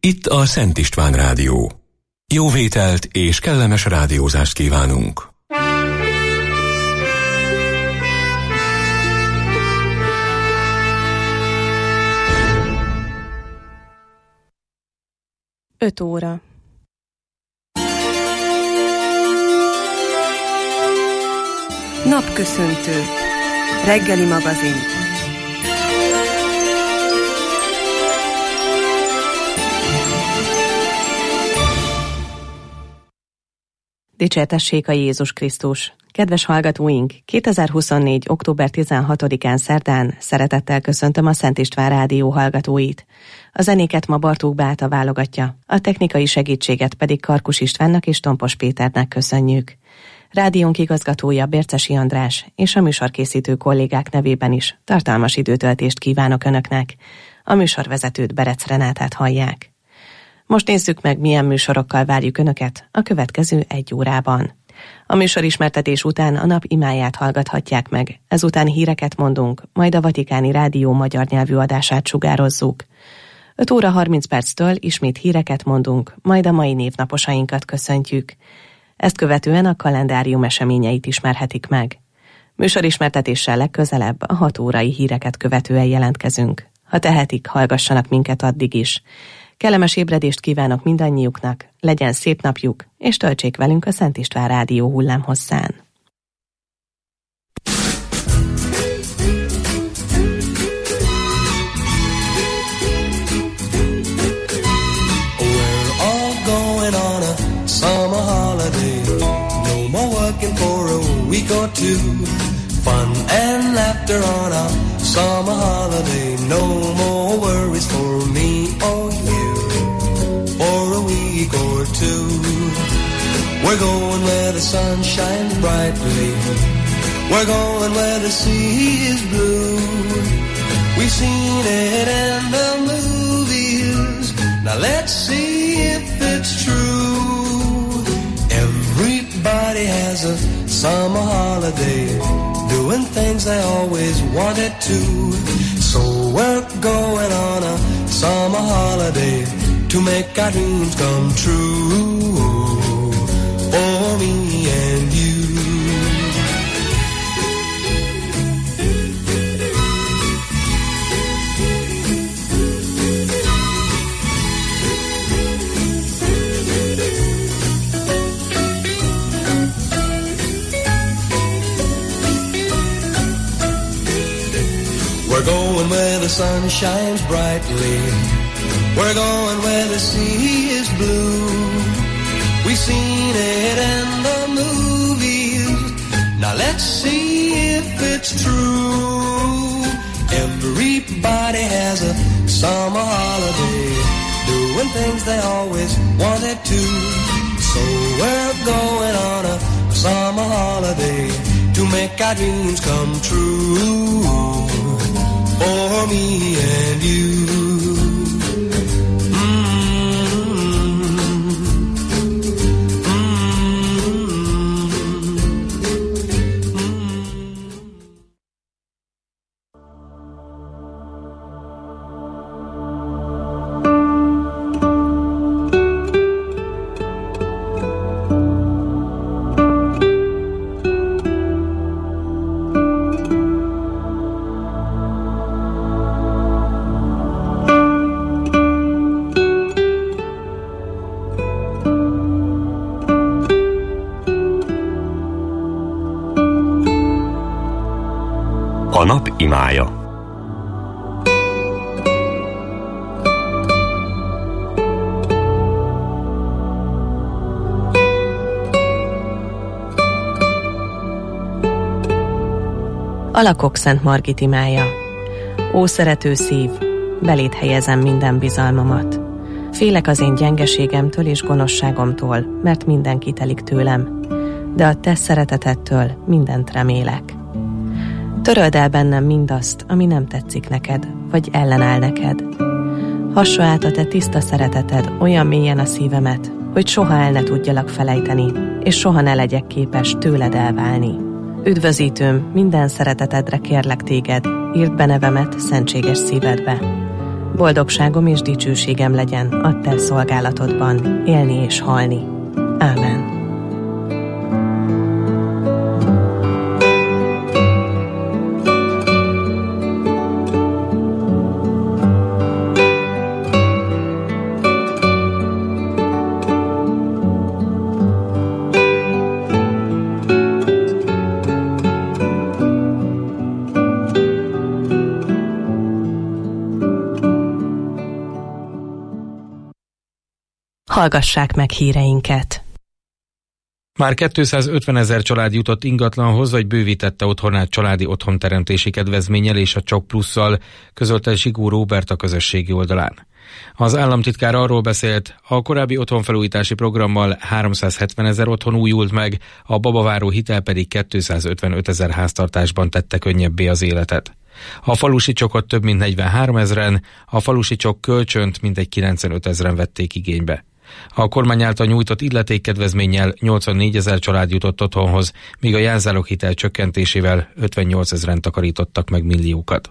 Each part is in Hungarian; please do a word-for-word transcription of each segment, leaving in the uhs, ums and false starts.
Itt a Szent István Rádió. Jó vételt és kellemes rádiózást kívánunk! Öt óra. Napköszöntő. Reggeli magazin. Dicsértessék a Jézus Krisztus! Kedves hallgatóink, kétezer-huszonnégy. október tizenhatodikán szerdán szeretettel köszöntöm a Szent István Rádió hallgatóit. A zenéket ma Bartók Beáta válogatja, a technikai segítséget pedig Karkus Istvánnak és Tompos Péternek köszönjük. Rádiónk igazgatója Bércesi András és a műsorkészítő kollégák nevében is tartalmas időtöltést kívánok Önöknek. A műsorvezetőt, Berec Renátát hallják. Most nézzük meg, milyen műsorokkal várjuk Önöket a következő egy órában. A műsorismertetés után a nap imáját hallgathatják meg, ezután híreket mondunk, majd a Vatikáni Rádió magyar nyelvű adását sugározzuk. öt óra harminc perctől ismét híreket mondunk, majd a mai névnaposainkat köszöntjük. Ezt követően a kalendárium eseményeit ismerhetik meg. Műsorismertetéssel legközelebb a hat órai híreket követően jelentkezünk. Ha tehetik, hallgassanak minket addig is. Kellemes ébredést kívánok mindannyiuknak, legyen szép napjuk, és töltsék velünk a Szent István Rádió hullámhosszán. We're all going on a summer holiday. No more working for a week or two. Fun and laughter on a summer holiday. No more worries for me or you. For a week or two, we're going where the sun shines brightly. We're going where the sea is blue. We've seen it in the movies. Now let's see if it's true. Everybody has a summer holiday, doing things they always wanted to. So we're going on a summer holiday to make our dreams come true, for me and you. We're going where the sun shines brightly. We're going where the sea is blue. We've seen it in the movies. Now let's see if it's true. Everybody has a summer holiday, doing things they always wanted to. So we're going on a summer holiday to make our dreams come true, for me and you. A nap imája. Alakok Szent Margit imája. Ó szerető szív, beléd helyezem minden bizalmamat. Félek az én gyengeségemtől és gonoszságomtól, mert minden kitelik tőlem, de a te szeretetettől mindent remélek. Töröld el bennem mindazt, ami nem tetszik neked, vagy ellenáll neked. Hassa át a te tiszta szereteted olyan mélyen a szívemet, hogy soha el ne tudjalak felejteni, és soha ne legyek képes tőled elválni. Üdvözítőm, minden szeretetedre kérlek téged, írd be nevemet szentséges szívedbe. Boldogságom és dicsőségem legyen a te szolgálatodban élni és halni. Ámen. Hallgassák meg híreinket! Már kétszázötvenezer család jutott ingatlanhoz, vagy bővítette otthonát családi otthonteremtési kedvezménnyel és a Csok Plusszal, közölte Zsigó Róbert a közösségi oldalán. Az államtitkár arról beszélt, a korábbi otthonfelújítási programmal háromszázhetvenezer otthon újult meg, a babaváró hitel pedig kétszázötvenötezer háztartásban tette könnyebbé az életet. A falusi csokot több mint negyvenháromezren, a falusi csok kölcsönt mintegy kilencvenötezren vették igénybe. A kormány által nyújtott illetékkedvezménnyel nyolcvannégyezer család jutott otthonhoz, míg a jelzáloghitel csökkentésével ötvennyolcezren takarítottak meg milliókat.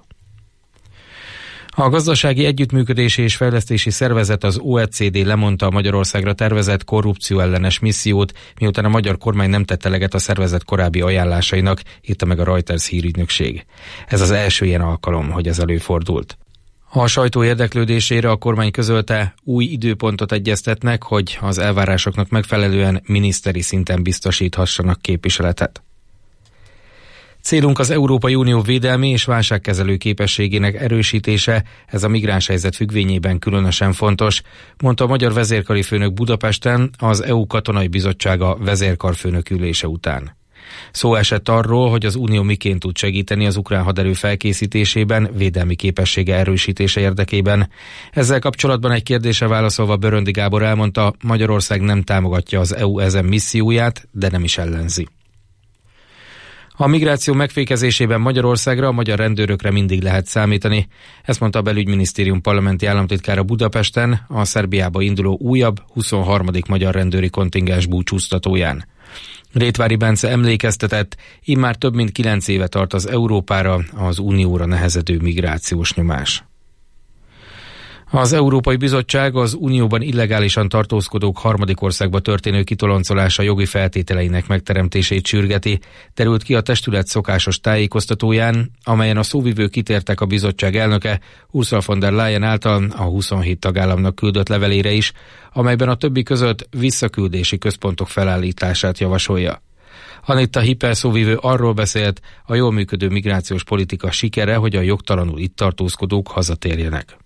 A Gazdasági Együttműködési és Fejlesztési Szervezet, az o e cé dé lemondta a Magyarországra tervezett korrupcióellenes missziót, miután a magyar kormány nem tette eleget a szervezet korábbi ajánlásainak, írta meg a Reuters hírügynökség. Ez az első ilyen alkalom, hogy ez előfordult. A sajtó érdeklődésére a kormány közölte, új időpontot egyeztetnek, hogy az elvárásoknak megfelelően miniszteri szinten biztosíthassanak képviseletet. Célunk az Európai Unió védelmi és válságkezelő képességének erősítése, ez a migránshelyzet függvényében különösen fontos, mondta a magyar vezérkari főnök Budapesten az é u Katonai Bizottsága vezérkarfőnök ülése után. Szó esett arról, hogy az Unió miként tud segíteni az ukrán haderő felkészítésében, védelmi képessége erősítése érdekében. Ezzel kapcsolatban egy kérdésre válaszolva Böröndi Gábor elmondta, Magyarország nem támogatja az é u ezen misszióját, de nem is ellenzi. A migráció megfékezésében Magyarországra, a magyar rendőrökre mindig lehet számítani. Ezt mondta a Belügyminisztérium parlamenti államtitkára Budapesten a Szerbiába induló újabb, huszonharmadik magyar rendőri kontingens búcsúztatóján. Rétvári Bence emlékeztetett, immár több mint kilenc éve tart az Európára, az Unióra nehezedő migrációs nyomás. Az Európai Bizottság az Unióban illegálisan tartózkodók harmadik országba történő kitoloncolása jogi feltételeinek megteremtését sürgeti, derült ki a testület szokásos tájékoztatóján, amelyen a szóvivők kitértek a bizottság elnöke Ursula von der Leyen által a huszonhét tagállamnak küldött levelére is, amelyben a többi között visszaküldési központok felállítását javasolja. Anita Hiper szóvivő arról beszélt, a jól működő migrációs politika sikere, hogy a jogtalanul itt tartózkodók hazatérjenek.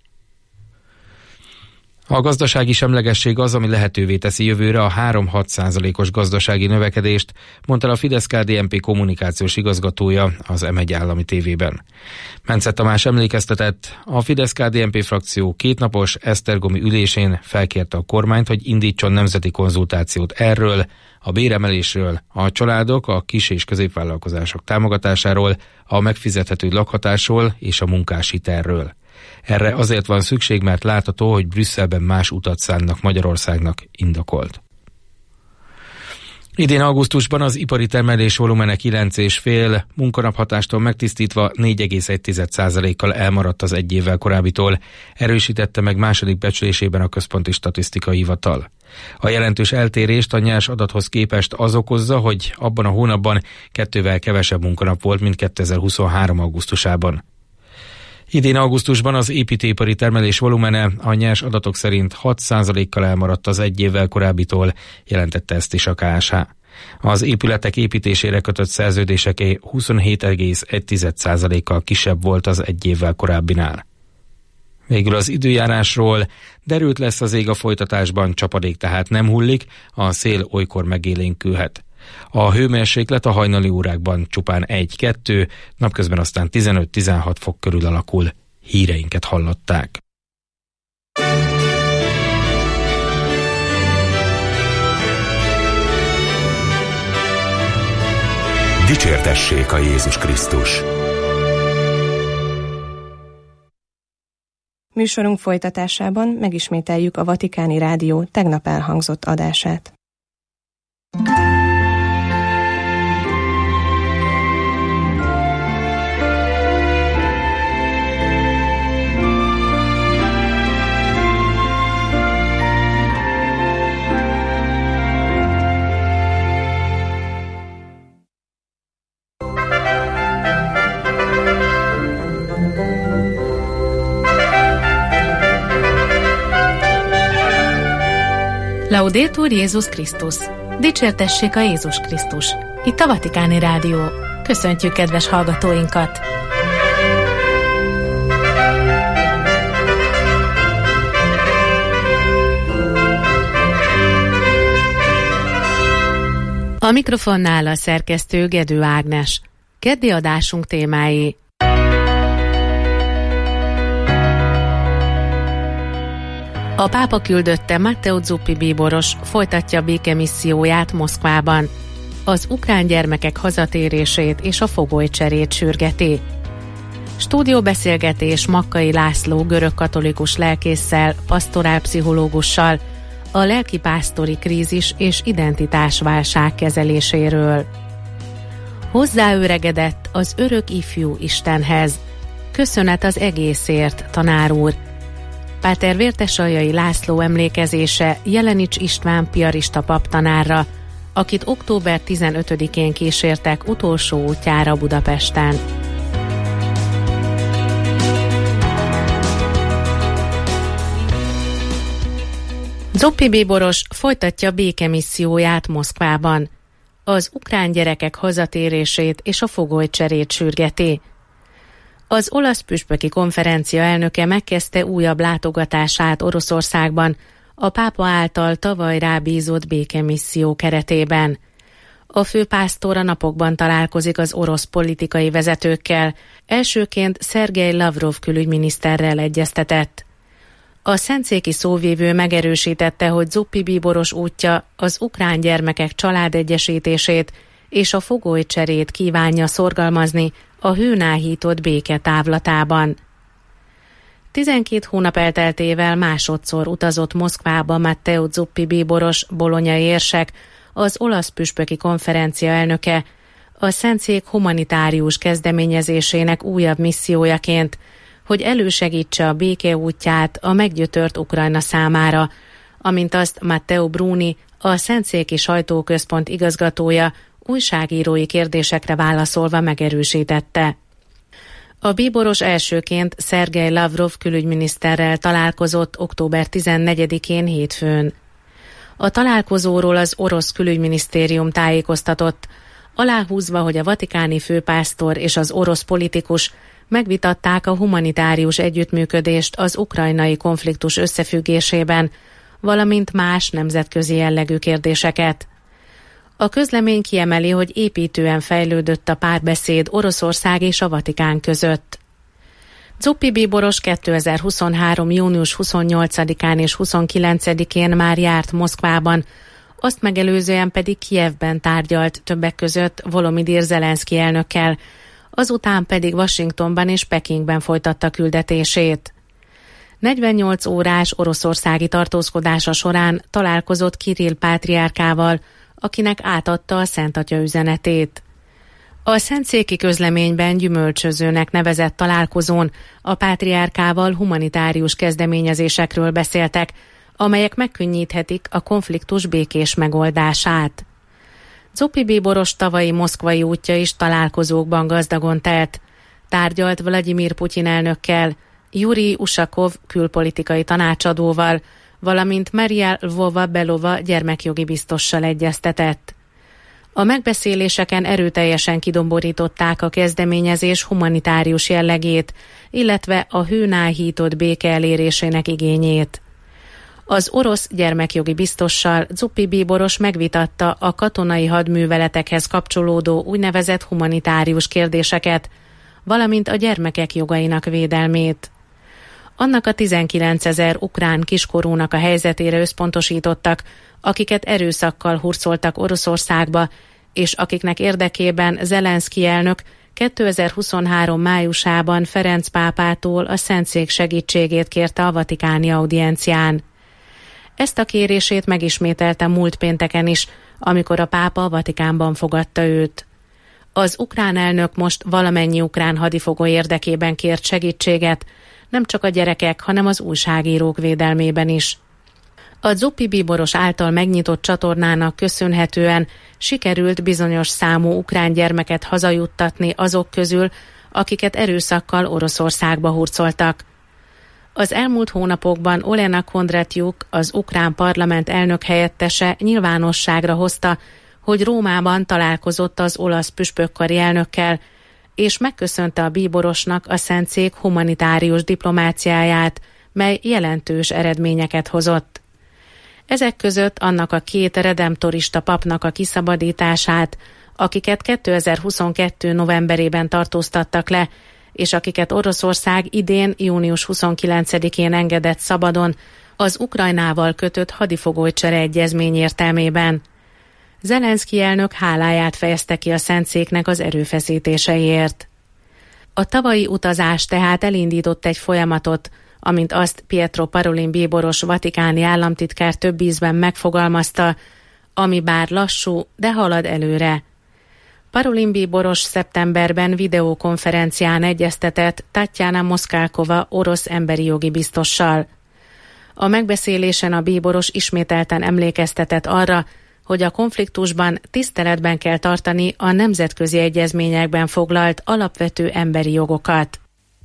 A gazdasági semlegesség az, ami lehetővé teszi jövőre a három-hat százalékos gazdasági növekedést, mondta a Fidesz-ká dé en pé kommunikációs igazgatója az em egy állami tévében. Mence Tamás emlékeztetett, a Fidesz-ká dé en pé frakció kétnapos esztergomi ülésén felkérte a kormányt, hogy indítson nemzeti konzultációt erről, a béremelésről, a családok, a kis- és középvállalkozások támogatásáról, a megfizethető lakhatásról és a munkáshitelről. Erre azért van szükség, mert látható, hogy Brüsszelben más utat szánnak Magyarországnak, indokolt. Idén augusztusban az ipari termelés volumene kilenc egész öt munkanaphatástól megtisztítva négy egész egy százalékkal elmaradt az egy évvel korábbitól, erősítette meg második becslésében a Központi Statisztikai Hivatal. A jelentős eltérést a nyers adathoz képest az okozza, hogy abban a hónapban kettővel kevesebb munkanap volt, mint kétezer-huszonhárom augusztusában. Idén augusztusban az építőipari termelés volumene a nyers adatok szerint hat százalékkal elmaradt az egy évvel korábbitól, jelentette ezt is a ká es há. Az épületek építésére kötött szerződéseké huszonhét egész egy százalékkal kisebb volt az egy évvel korábbinál. Végül az időjárásról: derült lesz az ég a folytatásban, csapadék tehát nem hullik, a szél olykor megélénkülhet. A hőmérséklet a hajnali órákban csupán egy-kettő, napközben aztán tizenöt-tizenhat fok körül alakul. Híreinket hallották. Dicsértessék a Jézus Krisztus! Műsorunk folytatásában megismételjük a Vatikáni Rádió tegnap elhangzott adását. Laudetur Jézus Krisztus! Dicsértessék a Jézus Krisztus! Itt a Vatikáni Rádió. Köszöntjük kedves hallgatóinkat! A mikrofonnál a szerkesztő Gedő Ágnes. Keddi adásunk témái: a pápa küldötte Matteo Zuppi bíboros folytatja békemisszióját Moszkvában. Az ukrán gyermekek hazatérését és a fogolycserét sürgeti. Stúdióbeszélgetés Makkai László görögkatolikus lelkésszel, pastorálpszichológussal a lelkipásztori krízis és identitásválság kezeléséről. Hozzáöregedett az örök ifjú Istenhez. Köszönet az egészért, tanár úr. Páter Vértesaljai László emlékezése Jelenics István piarista paptanárra, akit október tizenötödikén kísértek utolsó útjára Budapesten. Zuppi bíboros folytatja békemisszióját Moszkvában. Az ukrán gyerekek hazatérését és a fogolycserét sürgeti. Az olasz püspöki konferencia elnöke megkezdte újabb látogatását Oroszországban a pápa által tavaly rábízott békemisszió keretében. A főpásztor a napokban találkozik az orosz politikai vezetőkkel, elsőként Szergej Lavrov külügyminiszterrel egyeztetett. A szentszéki szóvivő megerősítette, hogy Zuppi bíboros útja az ukrán gyermekek családegyesítését és a fogolycserét kívánja szorgalmazni a hőnáhított béke távlatában. Tizenkét hónap elteltével másodszor utazott Moszkvába Matteo Zuppi bíboros, bolonyai érsek, az olasz püspöki konferencia elnöke, a szentszék humanitárius kezdeményezésének újabb missziójaként, hogy elősegítse a béke útját a meggyötört Ukrajna számára, amint azt Matteo Bruni, a szentszéki sajtóközpont igazgatója újságírói kérdésekre válaszolva megerősítette. A bíboros elsőként Szergej Lavrov külügyminiszterrel találkozott október tizennegyedikén hétfőn. A találkozóról az orosz külügyminisztérium tájékoztatott, aláhúzva, hogy a vatikáni főpásztor és az orosz politikus megvitatták a humanitárius együttműködést az ukrajnai konfliktus összefüggésében, valamint más nemzetközi jellegű kérdéseket. A közlemény kiemeli, hogy építően fejlődött a párbeszéd Oroszország és a Vatikán között. Zuppi bíboros kétezer-huszonhárom. június huszonnyolcadikán és huszonkilencedikén már járt Moszkvában, azt megelőzően pedig Kijevben tárgyalt többek között Volodymyr Zelenszky elnökkel, azután pedig Washingtonban és Pekingben folytatta küldetését. negyvennyolc órás oroszországi tartózkodása során találkozott Kirill pátriárkával, akinek átadta a Szent Atya üzenetét. A szentszéki közleményben gyümölcsözőnek nevezett találkozón a pátriárkával humanitárius kezdeményezésekről beszéltek, amelyek megkönnyíthetik a konfliktus békés megoldását. Zuppi bíboros tavalyi moszkvai útja is találkozókban gazdagon telt. Tárgyalt Vladimir Putyin elnökkel, Jurij Ushakov külpolitikai tanácsadóval, valamint Maria Lvova-Belova gyermekjogi biztossal egyeztetett. A megbeszéléseken erőteljesen kidomborították a kezdeményezés humanitárius jellegét, illetve a hőnáhított béke elérésének igényét. Az orosz gyermekjogi biztossal Zuppi bíboros megvitatta a katonai hadműveletekhez kapcsolódó úgynevezett humanitárius kérdéseket, valamint a gyermekek jogainak védelmét. Annak a tizenkilencezer ukrán kiskorúnak a helyzetére összpontosítottak, akiket erőszakkal hurcoltak Oroszországba, és akiknek érdekében Zelenszky elnök kétezer-huszonhárom. májusában Ferenc pápától a Szentszék segítségét kérte a vatikáni audiencián. Ezt a kérését megismételte múlt pénteken is, amikor a pápa a Vatikánban fogadta őt. Az ukrán elnök most valamennyi ukrán hadifogoly érdekében kért segítséget, nem csak a gyerekek, hanem az újságírók védelmében is. A Zuppi bíboros által megnyitott csatornának köszönhetően sikerült bizonyos számú ukrán gyermeket hazajuttatni azok közül, akiket erőszakkal Oroszországba hurcoltak. Az elmúlt hónapokban Olena Kondratjuk, az ukrán parlament elnök helyettese nyilvánosságra hozta, hogy Rómában találkozott az olasz püspökkari elnökkel, és megköszönte a bíborosnak a szentszék humanitárius diplomáciáját, mely jelentős eredményeket hozott. Ezek között annak a két redemptorista papnak a kiszabadítását, akiket kétezer-huszonkettő novemberében tartóztattak le, és akiket Oroszország idén június huszonkilencedikén engedett szabadon az Ukrajnával kötött hadifogolycsere egyezmény értelmében. Zelenszky elnök háláját fejezte ki a Szentszéknek az erőfeszítéseiért. A tavalyi utazás tehát elindított egy folyamatot, amint azt Pietro Parolin bíboros vatikáni államtitkár több ízben megfogalmazta, ami bár lassú, de halad előre. Parolin bíboros szeptemberben videókonferencián egyeztetett Tatjana Moszkálkova orosz emberi jogi biztossal. A megbeszélésen a bíboros ismételten emlékeztetett arra, hogy a konfliktusban tiszteletben kell tartani a nemzetközi egyezményekben foglalt alapvető emberi jogokat.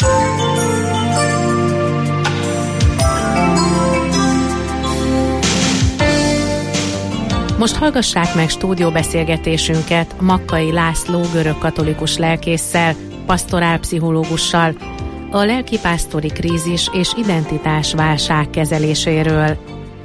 Most hallgassák meg stúdióbeszélgetésünket Makkai László görögkatolikus lelkésszel, pastorálpszichológussal, a lelkipásztori krízis és identitásválság kezeléséről.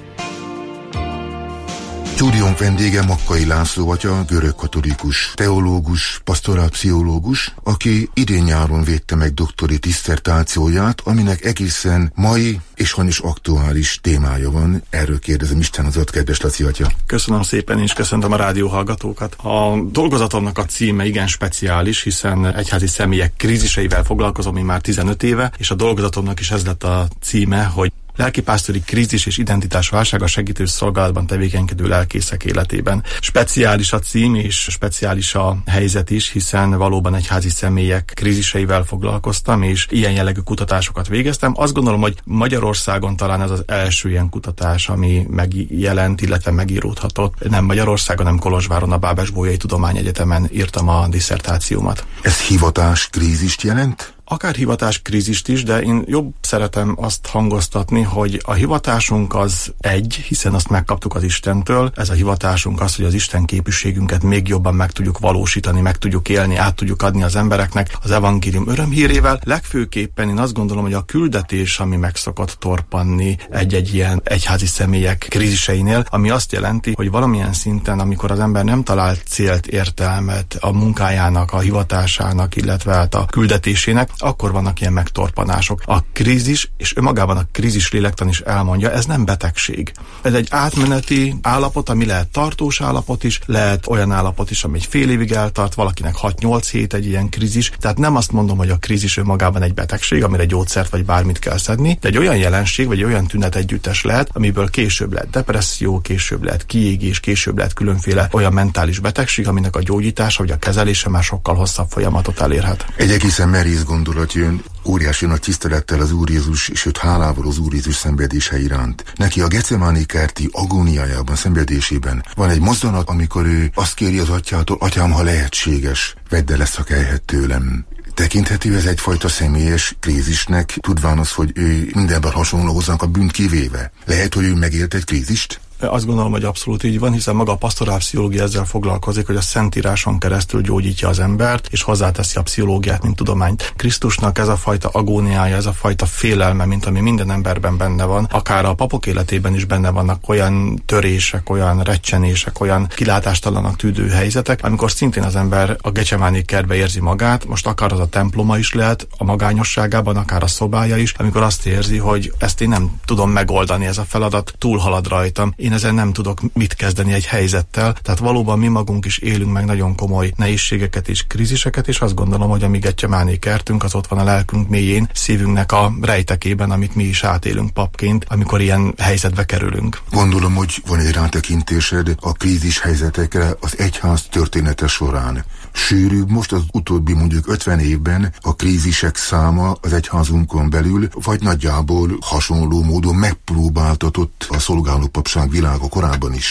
Stúdiónk vendége Makkai László atya, görögkatolikus teológus, pastorálpszichológus, aki idén-nyáron védte meg doktori disszertációját, aminek egészen mai és hanyos aktuális témája van. Erről kérdezem, Isten az ott, kedves Laci atya. Köszönöm szépen, és köszöntöm a rádióhallgatókat. A dolgozatomnak a címe igen speciális, hiszen egyházi személyek kríziseivel foglalkozom én már tizenöt éve, és a dolgozatomnak is ez lett a címe, hogy lelkipásztori krízis és identitásválság a segítő szolgálatban tevékenykedő lelkészek életében. Speciális a cím és speciális a helyzet is, hiszen valóban egyházi személyek kríziseivel foglalkoztam, és ilyen jellegű kutatásokat végeztem. Azt gondolom, hogy Magyarországon talán ez az első ilyen kutatás, ami megjelent, illetve megíródhatott. Nem Magyarországon, hanem Kolozsváron, a Bábes-Bolyai Tudományegyetemen írtam a disszertációmat. Ez hivatás krízist jelent? Akár hivatás krízist is, de én jobb szeretem azt hangoztatni, hogy a hivatásunk az egy, hiszen azt megkaptuk az Istentől. Ez a hivatásunk az, hogy az Isten képűségünket még jobban meg tudjuk valósítani, meg tudjuk élni, át tudjuk adni az embereknek az evangélium örömhírével. Legfőképpen én azt gondolom, hogy a küldetés, ami meg szokott torpanni egy-egy ilyen egyházi személyek kríziseinél, ami azt jelenti, hogy valamilyen szinten, amikor az ember nem talál célt, értelmet a munkájának, a hivatásának, illetve hát a küldetésének, akkor vannak ilyen megtorpanások. A krízis, és önmagában a krízis lélektan is elmondja, ez nem betegség. Ez egy átmeneti állapot, ami lehet tartós állapot is, lehet olyan állapot is, ami egy fél évig eltart, valakinek hat-nyolc hét egy ilyen krízis. Tehát nem azt mondom, hogy a krízis önmagában egy betegség, amire gyógyszert vagy bármit kell szedni, de egy olyan jelenség, vagy olyan tünet együttes lehet, amiből később lehet depresszió, később lehet kiégés, később lehet különféle olyan mentális betegség, aminek a gyógyítása vagy a kezelése már sokkal hosszabb folyamatot elérhet. Egy egészen merész gondolat jön, óriási nagy tisztelettel az Úr Jézus, és őt hálával az Úr Jézus szenvedése iránt. Neki a Gecemáni kerti agóniájában, szenvedésében van egy mozzanat, amikor ő azt kéri az atyától, atyám, ha lehetséges, vedd el ezt a kelyhet tőlem. Tekinthető ez egyfajta személyes krízisnek, tudván az, hogy ő mindenben hasonló hozzánk a bűnt kivéve. Lehet, hogy ő megélt egy krízist? Azt gondolom, hogy abszolút így van, hiszen maga a pastorálpszichológia ezzel foglalkozik, hogy a Szentíráson keresztül gyógyítja az embert, és hozzáteszi a pszichológiát, mint tudományt. Krisztusnak ez a fajta agóniája, ez a fajta félelme, mint ami minden emberben benne van, akár a papok életében is benne vannak olyan törések, olyan recsenések, olyan kilátástalananak tűdő helyzetek, amikor szintén az ember a Gecsemáni kertbe érzi magát, most akár az a temploma is lehet, a magányosságában, akár a szobája is, amikor azt érzi, hogy ezt én nem tudom megoldani, ez a feladat túlhalad rajtam. Én ezen nem tudok mit kezdeni egy helyzettel, tehát valóban mi magunk is élünk meg nagyon komoly nehézségeket és kríziseket, és azt gondolom, hogy a mi Gecsemáni kertünk az ott van a lelkünk mélyén, szívünknek a rejtekében, amit mi is átélünk papként, amikor ilyen helyzetbe kerülünk. Gondolom, hogy van egy rátekintésed a krízis helyzetekre az egyház története során. Sűrűbb most az utóbbi mondjuk ötven évben a krízisek száma az egyházunkon belül, vagy nagyjából hasonló módon megpróbáltatott a szolgálópapság világa korábban is?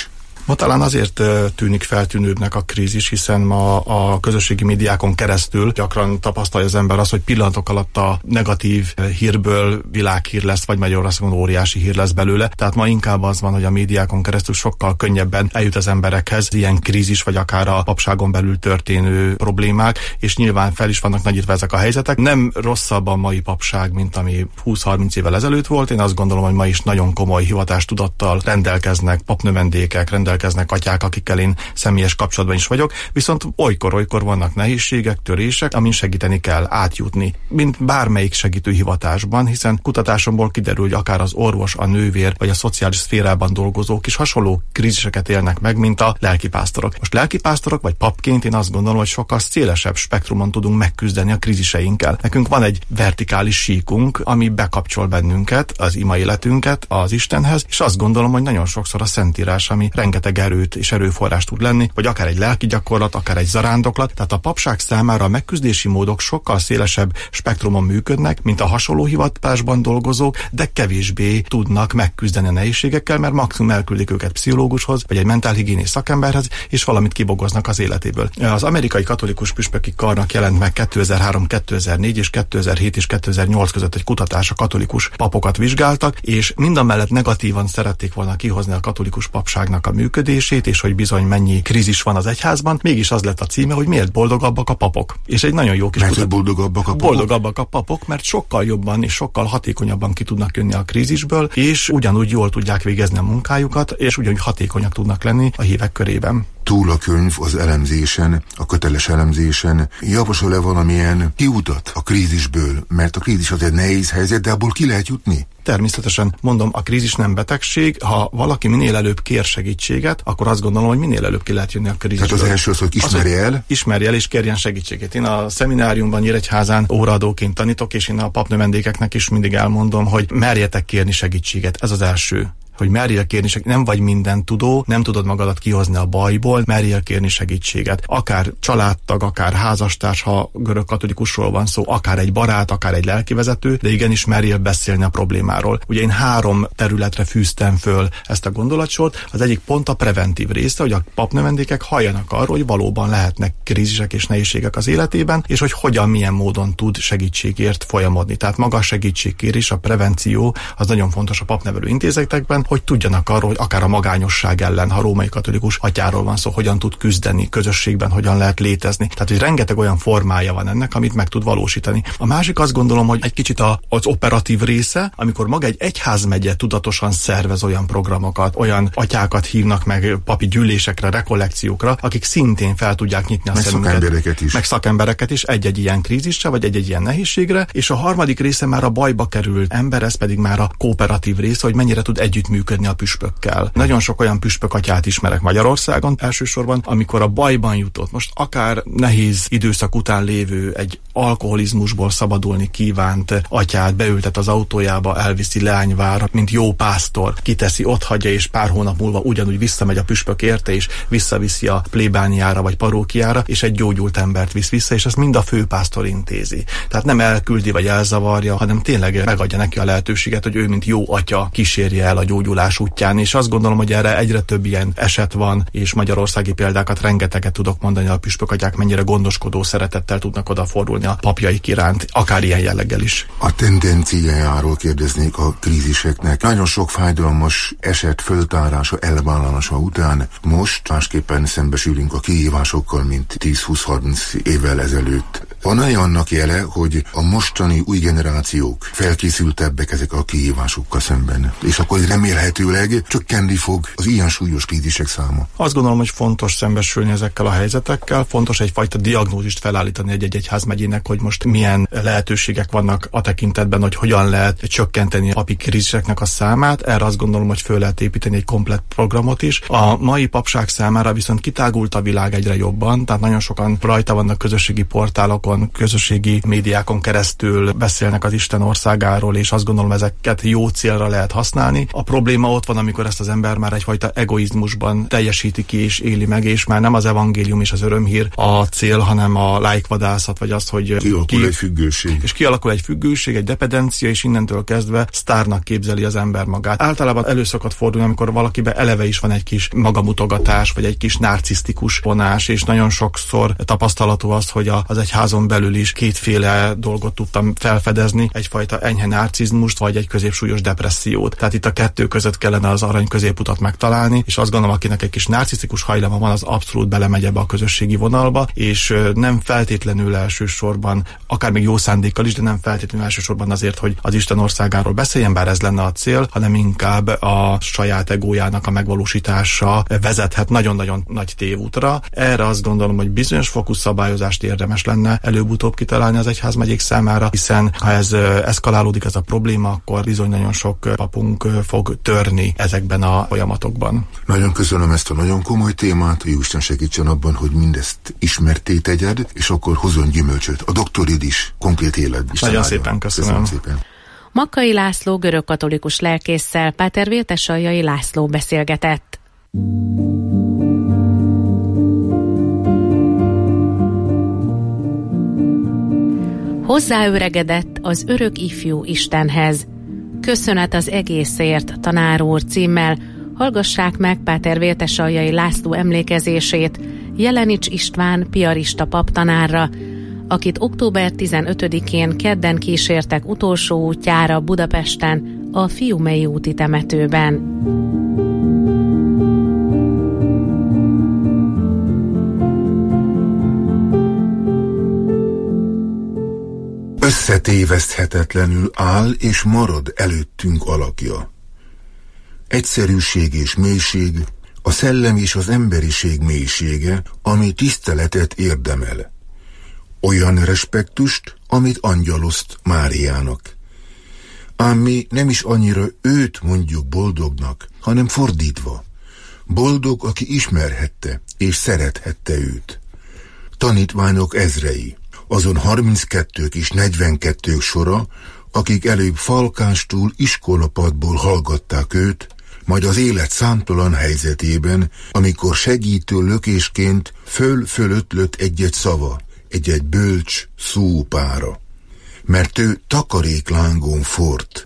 Ma talán azért tűnik feltűnőbbnek a krízis, hiszen ma a közösségi médiákon keresztül gyakran tapasztalja az ember azt, hogy pillanatok alatt a negatív hírből világhír lesz, vagy Magyarországon óriási hír lesz belőle. Tehát ma inkább az van, hogy a médiákon keresztül sokkal könnyebben eljut az emberekhez ilyen krízis, vagy akár a papságon belül történő problémák, és nyilván fel is vannak nagyítva ezek a helyzetek. Nem rosszabb a mai papság, mint ami húsz-harminc évvel ezelőtt volt. Én azt gondolom, hogy ma is nagyon komoly hivatástudattal rendelkeznek papnövendékek, rendelkeznek atyák, akikkel én személyes kapcsolatban is vagyok, viszont olykor-olykor vannak nehézségek, törések, amin segíteni kell átjutni, mint bármelyik segítő hivatásban, hiszen kutatásomból kiderül, hogy akár az orvos, a nővér, vagy a szociális szférában dolgozók is hasonló kríziseket élnek meg, mint a lelkipásztorok. Most lelkipásztorok vagy papként én azt gondolom, hogy sokkal szélesebb spektrumon tudunk megküzdeni a kríziseinkkel. Nekünk van egy vertikális síkunk, ami bekapcsol bennünket, az ima életünket az Istenhez, és azt gondolom, hogy nagyon sokszor a Szentírás, ami rengeteg erőt és erőforrás tud lenni, vagy akár egy lelki gyakorlat, akár egy zarándoklat. Tehát a papság számára a megküzdési módok sokkal szélesebb spektrumon működnek, mint a hasonló hivatásban dolgozók, de kevésbé tudnak megküzdeni a nehézségekkel, mert maximum elküldik őket pszichológushoz, vagy egy mentálhigiénész szakemberhez, és valamit kibogoznak az életéből. Az amerikai katolikus püspöki karnak jelent meg kétezer-három, kétezer-négy és kétezer-hét és kétezer-nyolc között egy kutatás, a katolikus papokat vizsgáltak, és mindamellett negatívan szerették volna kihozni a katolikus papságnak a működését, és hogy bizony mennyi krízis van az egyházban, mégis az lett a címe, hogy miért boldogabbak a papok. És egy nagyon jó kis mert kutat... boldogabbak a papok? Boldogabbak a papok, mert sokkal jobban és sokkal hatékonyabban ki tudnak jönni a krízisből, és ugyanúgy jól tudják végezni a munkájukat, és ugyanúgy hatékonyak tudnak lenni a hívek körében. Túl a könyv az elemzésen, a köteles elemzésen javasol-e valamilyen kiutat a krízisből? Mert a krízis az egy nehéz helyzet, de abból ki lehet jutni? Természetesen mondom, a krízis nem betegség. Ha valaki minél előbb kér segítséget, akkor azt gondolom, hogy minél előbb ki lehet jönni a krízisből. Tehát az első az, hogy ismerje el? Ismerje el és kérjen segítséget. Én a szemináriumban Nyíregyházán óraadóként tanítok, és én a papnövendékeknek is mindig elmondom, hogy merjetek kérni segítséget. Ez az első. Hogy merjél kérni segítséget. Nem vagy minden tudó, nem tudod magadat kihozni a bajból, merjél kérni segítséget. Akár családtag, akár házastárs, ha görög katolikusról van szó, akár egy barát, akár egy lelkivezető, de igenis merjél beszélni a problémáról. Ugye én három területre fűztem föl ezt a gondolatsort. Az egyik pont a preventív része, hogy a papnövendékek halljanak arról, hogy valóban lehetnek krízisek és nehézségek az életében, és hogy hogyan, milyen módon tud segítségért folyamodni. Tehát maga a segítségkérés, a prevenció az nagyon fontos a papnevelő intézetekben, hogy tudjanak arról, hogy akár a magányosság ellen, ha római katolikus atyáról van szó, hogyan tud küzdeni közösségben, hogyan lehet létezni. Tehát, hogy rengeteg olyan formája van ennek, amit meg tud valósítani. A másik azt gondolom, hogy egy kicsit a, az operatív része, amikor maga egy egyházmegye tudatosan szervez olyan programokat, olyan atyákat hívnak meg papi gyűlésekre, rekollekciókra, akik szintén fel tudják nyitni a meg szemünket. Szakembereket is. Meg szakembereket is egy-egy ilyen krízisre, vagy egy-egy ilyen nehézségre, és a harmadik része már a bajba került ember, ez pedig már a kooperatív része, hogy mennyire tud együttműködni a püspökkel. Nagyon sok olyan püspök atyát ismerek Magyarországon elsősorban, amikor a bajban jutott, most akár nehéz időszak után lévő egy alkoholizmusból szabadulni kívánt atyát beültet az autójába, elviszi Leányvárra, mint jó pásztor, kiteszi, otthagyja, és pár hónap múlva ugyanúgy visszamegy a püspök érte, és visszaviszi a plébániára vagy parókiára, és egy gyógyult embert visz vissza, és ezt mind a főpásztor intézi. Tehát nem elküldi vagy elzavarja, hanem tényleg megadja neki a lehetőséget, hogy ő, mint jó atya, kísérje el a gyógyulás útján, és azt gondolom, hogy erre egyre több ilyen eset van, és magyarországi példákat rengeteget tudok mondani, a püspökatyák mennyire gondoskodó szeretettel tudnak odafordulni a papjaik iránt, akár ilyen jelleggel is. A tendenciájáról kérdeznék a kríziseknek. Nagyon sok fájdalmas eset föltárása, elvállalása után most másképpen szembesülünk a kihívásokkal, mint tíz-húsz-harminc évvel ezelőtt. Van-e annak jele, hogy a mostani új generációk felkészültebbek ezek a kihívásokkal szemben, és akkor remélhetőleg csökkenni fog az ilyen súlyos krízisek száma? Azt gondolom, hogy fontos szembesülni ezekkel a helyzetekkel, fontos egyfajta diagnózist felállítani egy-egy egyházmegyének, hogy most milyen lehetőségek vannak a tekintetben, hogy hogyan lehet csökkenteni a papi kríziseknek a számát. Erre azt gondolom, hogy föl lehet építeni egy komplett programot is. A mai papság számára viszont kitágult a világ egyre jobban, tehát nagyon sokan rajta vannak közösségi portálokon, közösségi médiákon keresztül beszélnek az Isten országáról, és azt gondolom, ezeket jó célra lehet használni. A probléma ott van, amikor ezt az ember már egyfajta egoizmusban teljesíti ki és éli meg, és már nem az evangélium és az örömhír a cél, hanem a lájkvadászat, vagy az, hogy kialakul ki, egy függőség. És kialakul egy függőség, egy dependencia, és innentől kezdve sztárnak képzeli az ember magát. Általában elő szokott fordulni, amikor valakiben eleve is van egy kis magamutogatás, vagy egy kis narcisztikus vonás, és nagyon sokszor tapasztalatú az, hogy az egyházon belül is kétféle dolgot tudtam felfedezni, egyfajta enyhe narcizmust, vagy egy középsúlyos depressziót. Tehát itt a kettő között kellene az arany középutat megtalálni, és azt gondolom, akinek egy kis narcisztikus hajlama van, az abszolút belemegy ebbe a közösségi vonalba, és nem feltétlenül elsősorban, akár még jó szándékkal is, de nem feltétlenül elsősorban azért, hogy az Isten országáról beszéljen, bár ez lenne a cél, hanem inkább a saját egójának a megvalósítása vezethet nagyon-nagyon nagy tévútra. Erre azt gondolom, hogy bizonyos fokú szabályozást érdemes lenne előbb-utóbb kitalálni az egyházmegyék számára, hiszen ha ez eszkalálódik ez a probléma, akkor bizony nagyon sok papunk fog törni ezekben a folyamatokban. Nagyon köszönöm ezt a nagyon komoly témát, hogy Isten segítsen abban, hogy mindezt ismerté tegyed, és akkor hozzon gyümölcsöt. A doktorid is konkrét életben. Nagyon szépen köszönöm. köszönöm szépen. Makkai László görögkatolikus lelkésszel Páter Vértesaljai László beszélgetett. Hozzáöregedett az örök ifjú Istenhez. Köszönet az egészért, tanár úr címmel hallgassák meg Páter Vértesaljai László emlékezését Jelenics István piarista paptanárra, akit október tizenötödikén kedden kísértek utolsó útjára Budapesten a Fiumei úti temetőben. Összetéveszthetetlenül áll és marad előttünk alakja. Egyszerűség és mélység, a szellem és az emberiség mélysége, ami tiszteletet érdemel. Olyan respektust, amit angyaloszt Máriának. Ám mi nem is annyira őt mondjuk boldognak, hanem fordítva. Boldog, aki ismerhette és szerethette őt. Tanítványok ezrei, azon harminckettők és negyvenkettők sora, akik előbb falkástól iskolapadból hallgatták őt, majd az élet számtalan helyzetében, amikor segítő lökésként föl-fölötlött egy-egy szava, egy-egy bölcs szópára. Mert ő takaréklángon fort.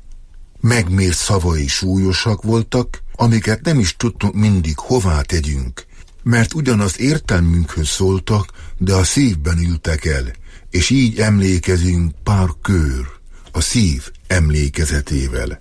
Megmért szavai súlyosak voltak, amiket nem is tudtunk mindig hová tegyünk, mert ugyanaz értelmünkhöz szóltak, de a szívben ültek el, és így emlékezünk pár kör, a szív emlékezetével.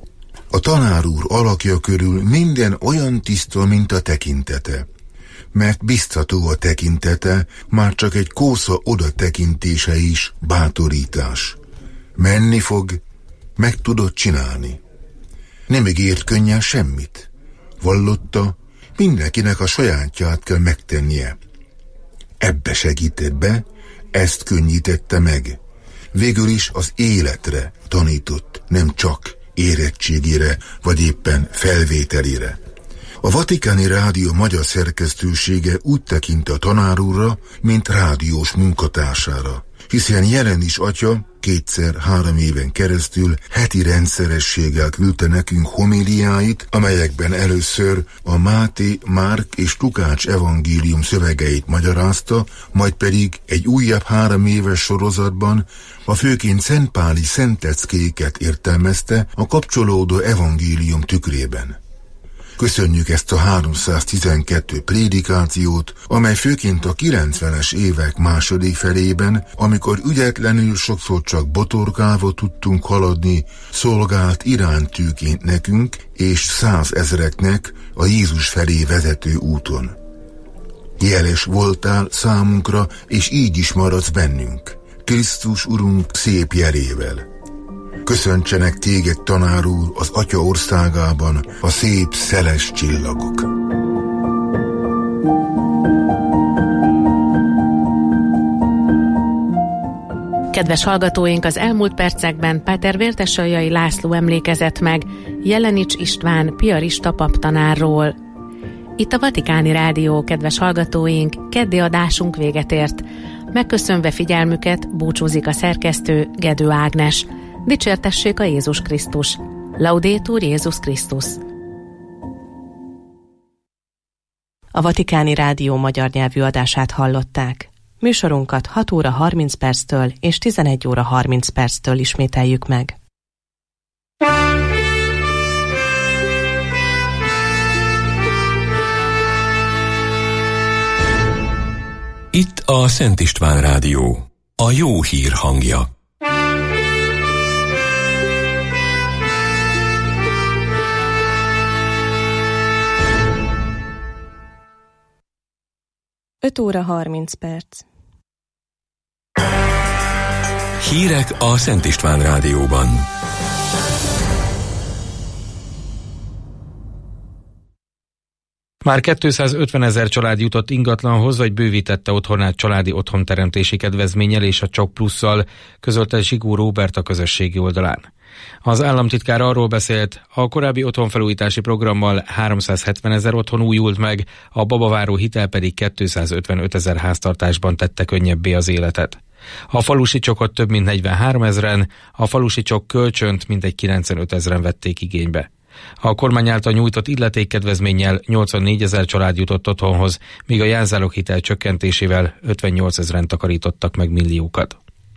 A tanár úr alakja körül minden olyan tiszta, mint a tekintete, mert biztató a tekintete, már csak egy kósza oda tekintése is bátorítás. Menni fog, meg tudod csinálni. Nem ígért könnyen semmit. Vallotta, mindenkinek a sajátját kell megtennie. Ebbe segített be, ezt könnyítette meg. Végül is az életre tanított, nem csak érettségére, vagy éppen felvételére. A Vatikáni Rádió magyar szerkesztősége úgy tekint a tanár úrra, mint rádiós munkatársára, hiszen jelen is atya kétszer-három éven keresztül heti rendszerességgel küldte nekünk homiliáit, amelyekben először a Máté, Márk és Lukács evangélium szövegeit magyarázta, majd pedig egy újabb három éves sorozatban a főként szentpáli szenteckéket értelmezte a kapcsolódó evangélium tükrében. Köszönjük ezt a háromszáztizenkettő prédikációt, amely főként a kilencvenes évek második felében, amikor ügyetlenül sokszor csak botorkálva tudtunk haladni, szolgált iránytűként nekünk és százezreknek a Jézus felé vezető úton. Jeles voltál számunkra, és így is maradsz bennünk, Krisztus Urunk szép jelével. Köszöntsenek téged, tanár úr, az Atya országában a szép szeles csillagok. Kedves hallgatóink, az elmúlt percekben Páter Vértesaljai László emlékezett meg Jelenics István piarista paptanárról. Itt a Vatikáni Rádió, kedves hallgatóink, keddi adásunk véget ért. Megköszönve figyelmüket búcsúzik a szerkesztő, Gedő Ágnes. Dicsértessék a Jézus Krisztus! Laudetur Jézus Krisztus. A Vatikáni Rádió magyar nyelvű adását hallották. Műsorunkat hat óra harminc perctől és tizenegy óra harminc perctől ismételjük meg. Itt a Szent István Rádió, a jó hír hangja. öt óra harminc perc. Hírek a Szent István Rádióban. Már kétszázötvenezer család jutott ingatlanhoz, vagy bővítette otthonát családi otthonteremtési kedvezménnyel és a Csok Plusszal, közölte Zsigó Róbert a közösségi oldalán. Az államtitkár arról beszélt, a korábbi otthonfelújítási programmal háromszázhetvenezer otthon újult meg, a babaváró hitel pedig kétszázötvenötezer háztartásban tette könnyebbé az életet. A falusi csokot több mint negyvenháromezren, a falusi csok kölcsönt mintegy kilencvenötezren vették igénybe. A kormány által nyújtott illetékkedvezménnyel nyolcvannégyezer család jutott otthonhoz, míg a jelzálog hitel csökkentésével ötvennyolcezren takarítottak meg milliókat.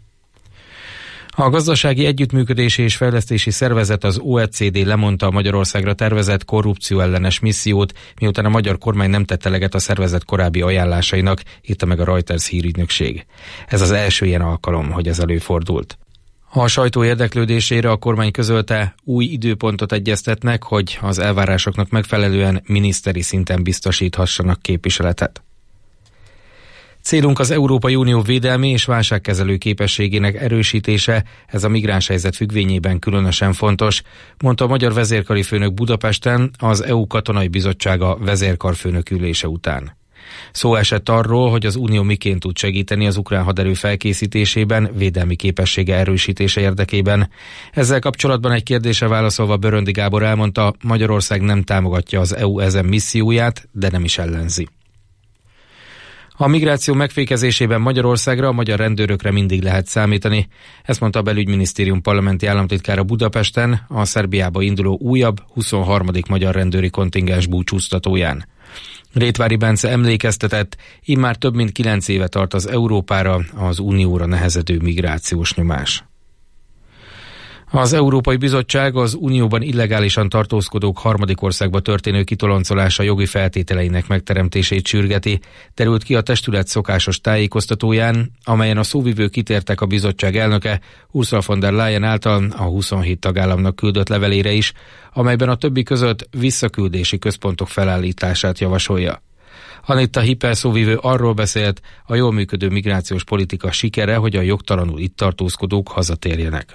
A Gazdasági Együttműködési és Fejlesztési Szervezet, az o e cé dé lemondta a Magyarországra tervezett korrupcióellenes missziót, miután a magyar kormány nem tette eleget a szervezet korábbi ajánlásainak, írta meg a Reuters hírügynökség. Ez az első ilyen alkalom, hogy ez előfordult. A sajtó érdeklődésére a kormány közölte, új időpontot egyeztetnek, hogy az elvárásoknak megfelelően miniszteri szinten biztosíthassanak képviseletet. Célunk az Európai Unió védelmi és válságkezelő képességének erősítése, ez a migránshelyzet függvényében különösen fontos, mondta a magyar vezérkari főnök Budapesten az é u Katonai Bizottsága vezérkarfőnök ülése után. Szó esett arról, hogy az Unió miként tud segíteni az ukrán haderő felkészítésében, védelmi képessége erősítése érdekében. Ezzel kapcsolatban egy kérdésre válaszolva Böröndi Gábor elmondta, Magyarország nem támogatja az é u ezen misszióját, de nem is ellenzi. A migráció megfékezésében Magyarországra a magyar rendőrökre mindig lehet számítani. Ezt mondta a belügyminisztérium parlamenti államtitkára Budapesten a Szerbiába induló újabb, huszonharmadik magyar rendőri kontingens búcsúztatóján. Rétvári Bence emlékeztetett, immár több mint kilenc éve tart az Európára, az Unióra nehezedő migrációs nyomás. Az Európai Bizottság az Unióban illegálisan tartózkodók harmadik országba történő kitoloncolása jogi feltételeinek megteremtését sürgeti, derült ki a testület szokásos tájékoztatóján, amelyen a szóvivők kitértek a bizottság elnöke Ursula von der Leyen által a huszonhét tagállamnak küldött levelére is, amelyben a többi között visszaküldési központok felállítását javasolja. Anita Hippel szóvivő arról beszélt, a jól működő migrációs politika sikere, hogy a jogtalanul itt tartózkodók hazatérjenek.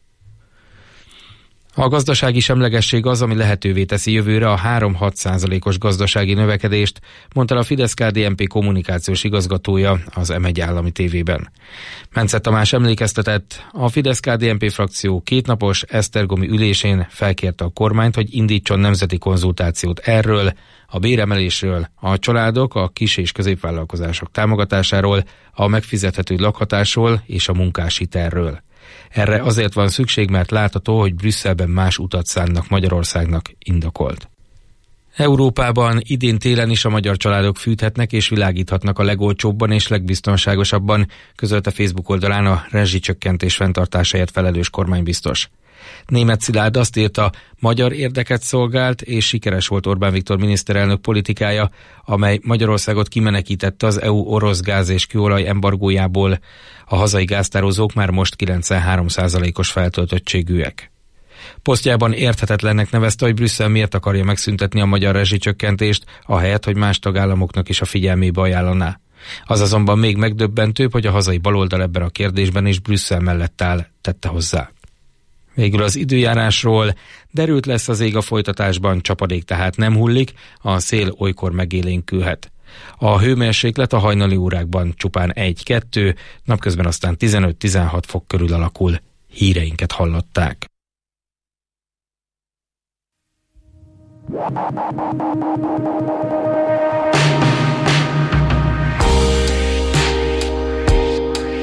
A gazdasági semlegesség az, ami lehetővé teszi jövőre a három-hat százalékos gazdasági növekedést, mondta a Fidesz-ká dé en pé kommunikációs igazgatója az em egy állami tévében. Mence Tamás emlékeztetett, a Fidesz-ká dé en pé frakció kétnapos esztergomi ülésén felkérte a kormányt, hogy indítson nemzeti konzultációt erről, a béremelésről, a családok, a kis- és középvállalkozások támogatásáról, a megfizethető lakhatásról és a munkáshitelről. Erre azért van szükség, mert látható, hogy Brüsszelben más utat szánnak Magyarországnak, indokolt. Európában idén télen is a magyar családok fűthetnek és világíthatnak a legolcsóbban és legbiztonságosabban, közölte Facebook oldalán a rezsicsökkentés fenntartásáért felelős kormánybiztos. Németh Szilárd azt írta, magyar érdeket szolgált és sikeres volt Orbán Viktor miniszterelnök politikája, amely Magyarországot kimenekítette az é u orosz gáz és kőolaj embargójából. A hazai gáztározók már most kilencvenhárom százalékos feltöltöttségűek. Posztjában érthetetlennek nevezte, hogy Brüsszel miért akarja megszüntetni a magyar rezsicsökkentést, ahelyett, hogy más tagállamoknak is a figyelmébe ajánlaná. Az azonban még megdöbbentőbb, hogy a hazai baloldal ebben a kérdésben is Brüsszel mellett áll, tette hozzá. Végül az időjárásról, derült lesz az ég a folytatásban, csapadék tehát nem hullik, a szél olykor megélénkülhet. A hőmérséklet a hajnali órákban csupán egy-kettő, napközben aztán tizenöt-tizenhat fok körül alakul. Híreinket hallották.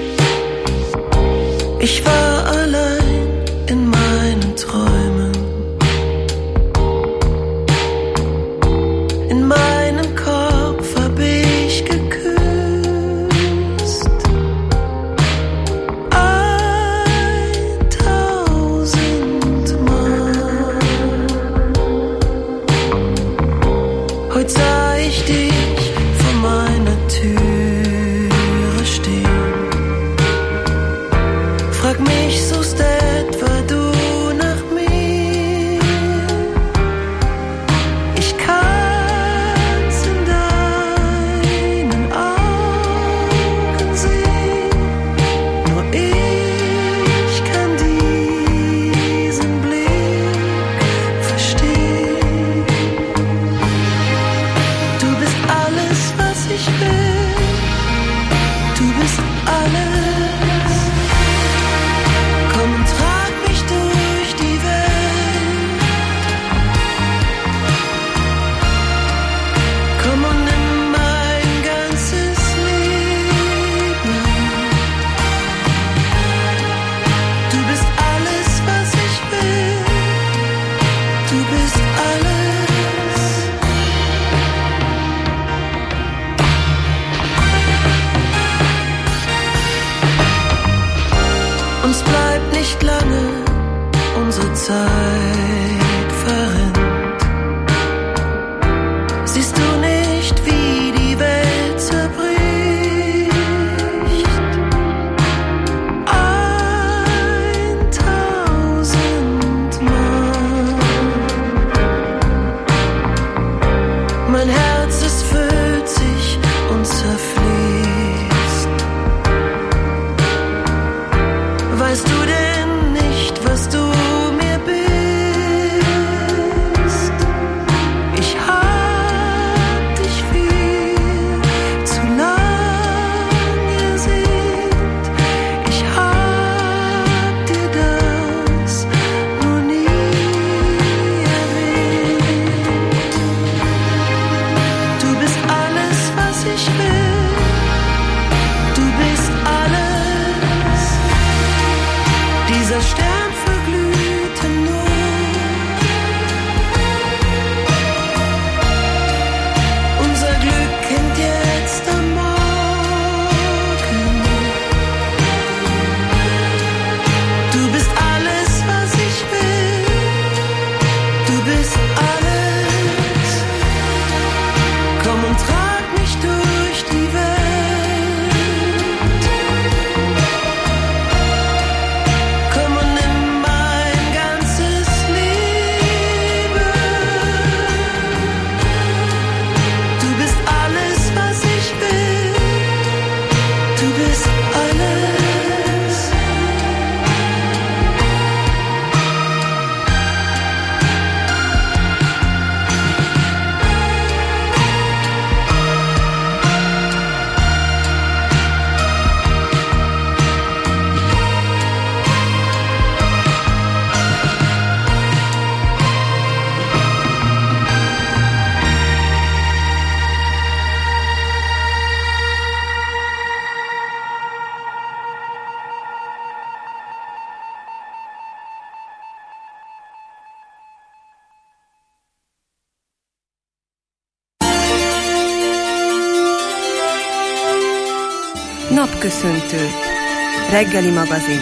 Ich war allein in meinen Träumen. Heute sah ich dich vor meiner Türe stehen. Frag mich, suchst etwa du nach mir? Ich kann's in deinen Augen sehen, nur ich kann diesen Blick verstehen. Du bist alles, was ich will. Du bist alles. Komm und trag mich durch die Welt. Komm und nimm mein ganzes Leben. Du bist alles, was ich will. Du bist alles. Uns bleibt nicht lange, unsere Zeit verrinnt. Siehst du nicht, wie die Welt zerbricht? Eintausendmal. Mein Herz, es füllt sich und zerfließt. Weißt du denn nicht, was du mir bist? Ich hab dich viel zu lange ersehnt. Ich hab dir das nur nie erwähnt. Du bist alles, was ich will. Du bist alles. Dieser Stern verglühte nur. Unser Glück kennt jetzt am Morgen. Du bist alles, was ich will. Du bist alles. Komm und trag mich durch die Welt. Komm und nimm mein ganzes Leben. Du bist alles, was ich will. Du bist alles. Napköszöntő. Reggeli magazin.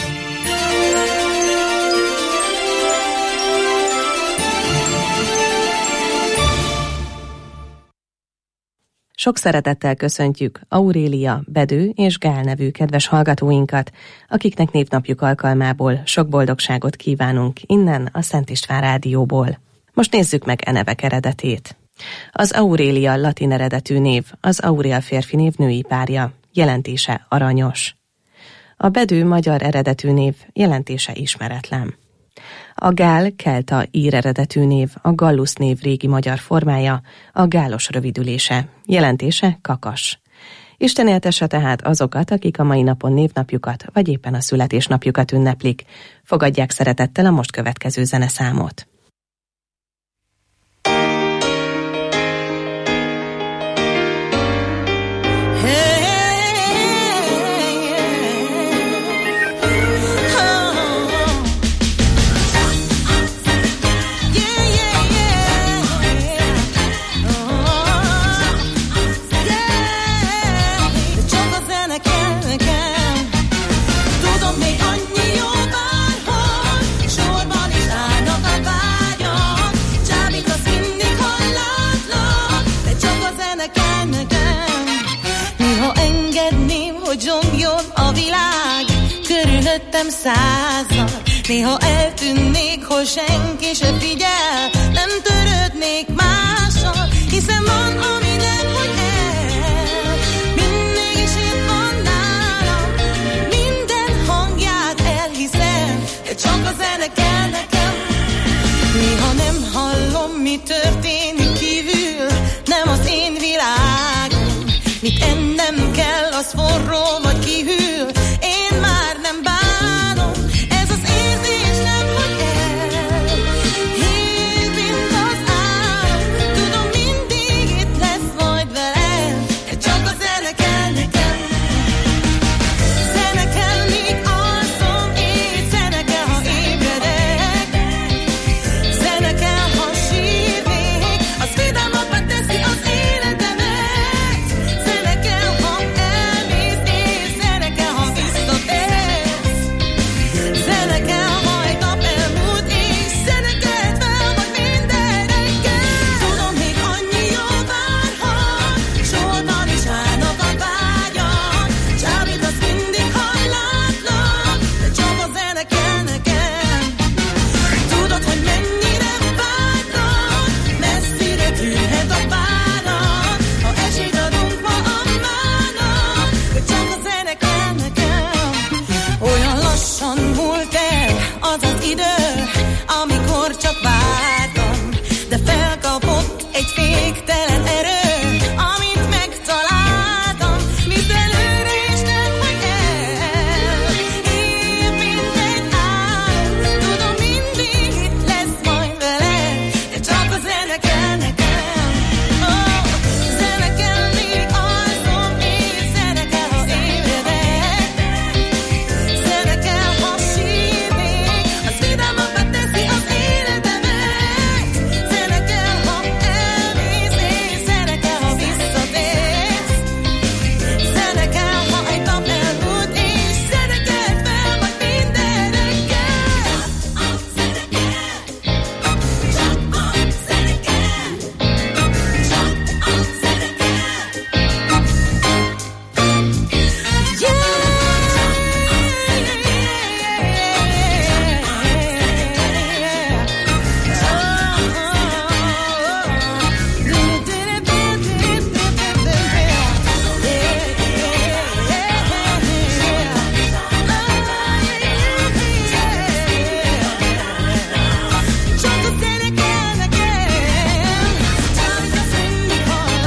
Sok szeretettel köszöntjük Aurélia, Bedő és Gál nevű kedves hallgatóinkat, akiknek névnapjuk alkalmából sok boldogságot kívánunk innen a Szent István Rádióból. Most nézzük meg e nevek eredetét. Az Aurélia latin eredetű név, az Aurél férfi név női párja, jelentése aranyos. A Bedő magyar eredetű név, jelentése ismeretlen. A Gál kelta ír eredetű név, a Gallus név régi magyar formája, a gálos rövidülése, jelentése kakas. Isten éltesse tehát azokat, akik a mai napon névnapjukat, vagy éppen a születésnapjukat ünneplik. Fogadják szeretettel a most következő zeneszámot. Tudom, még annyi jó bárhol, sorban is állnak a vár. Szerintem százal, néha eltűnnék, hol senki se figyel. Nem törődnék mással, hiszen van, ami nem hogy el. Mindig is itt van nálam, minden hangját elhiszem, de csak a zene kell nekem. Néha nem hallom, mi történik kívül, nem az én világom. Mit ennem kell, az forró vagy kihűl, én már nem bánom. Ez az érzés nem hagy el, hív, mint az álom. Tudom, mindig itt lesz majd velem, de csak a zene kell nekem. Zene kell, míg alszom, és zene kell, ha ébredek. Zene kell, ha sírnék, az vidámabbá teszi az életemet. Zene kell, ha elmész, és zene kell, ha visszatérsz. Zene kell, ha egy nap elmúlt, és zene kell fel, vagy minden reggel. Tudom, még annyi jó várhat, sorban is állnak a vágyak. Csábítasz mindig hajlátlak, de csak a zene kell nekem. Tudod, hogy mennyire várnak, messzire tűnhet a bánat. Ha esélyt adunk ma a mának, de csak a zene kell nekem. Olyan lassan múlt el az az idő, amikor csak vártam, de felkapott egy féktelen erő, amit megtaláltam. Visz előre és nem hagy el, év, mint egy álom. Tudom, mindig itt lesz majd velem, de csak a zene kell nekem. Oh, zene kell, míg alszom, és zene kell, ha ébredek. Zene kell, ha sírnék, az vidámabbá teszi az életemet. Zene kell, ha elmész, és zene kell, ha visszatérsz. Zene kell, ha egy nap elmúlt, és zene kell fel, majd minden reggel. Csak a zene kell, csak a zene kell, csak a zene kell. Yeah. Csak a zene kell nekem, csak a zene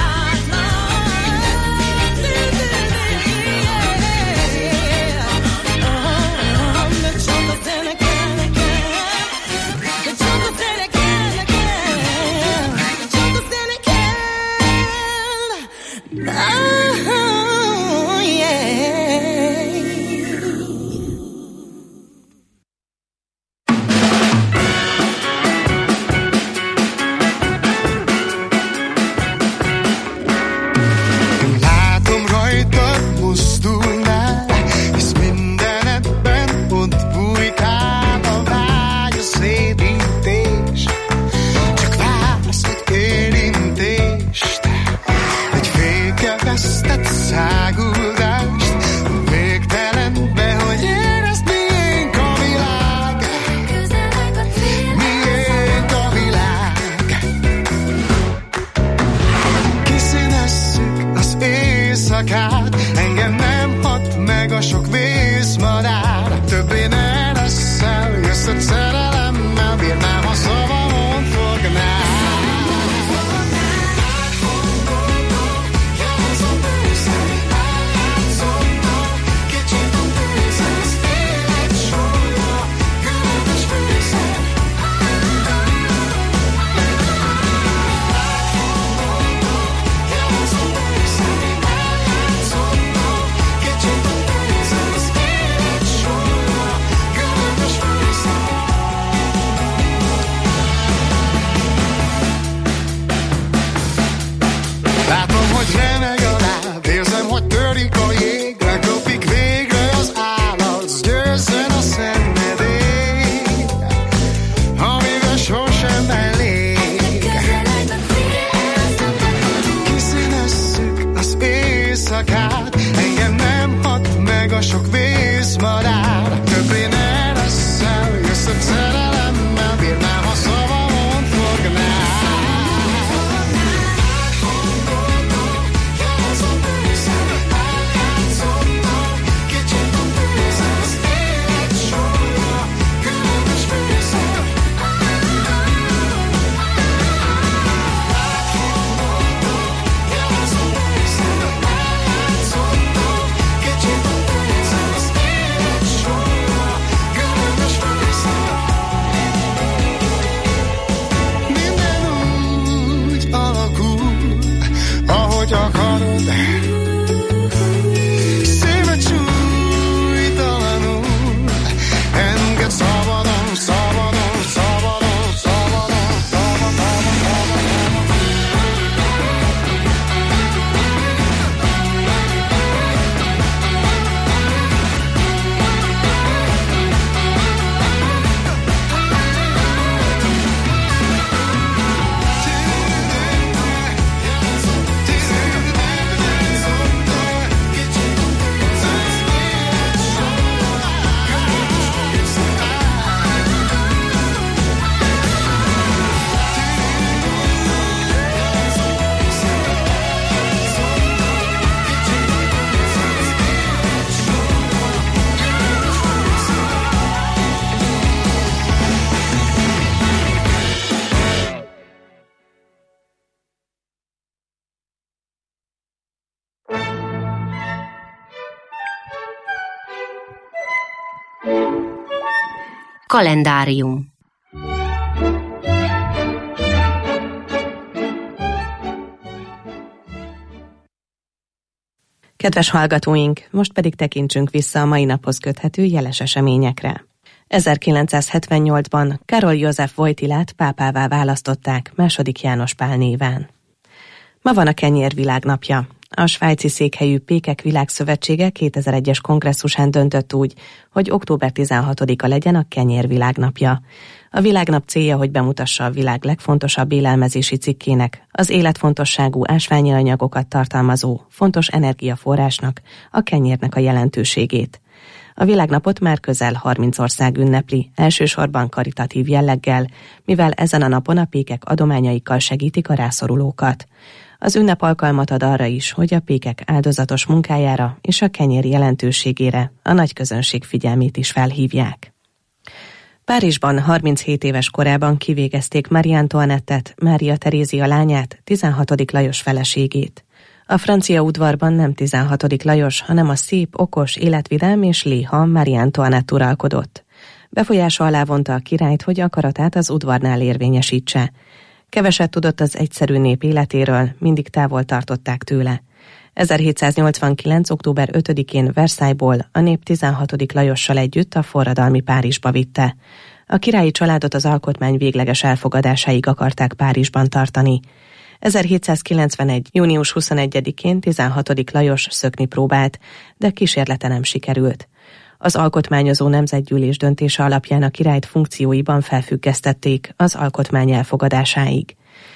Oh, yeah. Látom rajtad mozdulnál, hisz mindenedben ott bujkál a vágy, a szédítés. Csak vársz egy érintést, egy fékeztett száguldást, végtelenbe, hogy érezd, miénk a világ, miénk a világ. Kiszínezzük az éjszakát, engem nem hat meg a sok vészmadár. Többé ne leszel, jössz a szerelemmel, bírnám, ha szavamon fognál. Kalendárium. Kedves hallgatóink, most pedig tekintsünk vissza a mai naphoz köthető jeles eseményekre. ezerkilencszázhetvennyolcban Karol József Wojtylát pápává választották második János Pál néven. Ma van a kenyér világnapja. A svájci székhelyű Pékek Világszövetsége kétezer-egyes kongresszusán döntött úgy, hogy október tizenhatodika legyen a kenyér világnapja. A világnap célja, hogy bemutassa a világ legfontosabb élelmezési cikkének, az életfontosságú ásványi anyagokat tartalmazó, fontos energiaforrásnak, a kenyérnek a jelentőségét. A világnapot már közel harminc ország ünnepli, elsősorban karitatív jelleggel, mivel ezen a napon a pékek adományaikkal segítik a rászorulókat. Az ünnep alkalmat ad arra is, hogy a pékek áldozatos munkájára és a kenyér jelentőségére a nagy közönség figyelmét is felhívják. Párizsban harminchét éves korában kivégezték Marie Antoinettet, Mária Terézia lányát, tizenhatodik Lajos feleségét. A francia udvarban nem tizenhatodik Lajos, hanem a szép, okos, életvidám és léha Marie Antoinette uralkodott. Befolyása alá vonta a királyt, hogy akaratát az udvarnál érvényesítse. Keveset tudott az egyszerű nép életéről, mindig távol tartották tőle. ezerhétszáznyolcvankilenc. október ötödikén Versaillesból a nép tizenhatodik Lajossal együtt a forradalmi Párizsba vitte. A királyi családot az alkotmány végleges elfogadásáig akarták Párizsban tartani. ezerhétszázkilencvenegy. június huszonegyedikén tizenhatodik Lajos szökni próbált, de kísérlete nem sikerült. Az alkotmányozó nemzetgyűlés döntése alapján a királyt funkcióiban felfüggesztették az alkotmány elfogadásáig.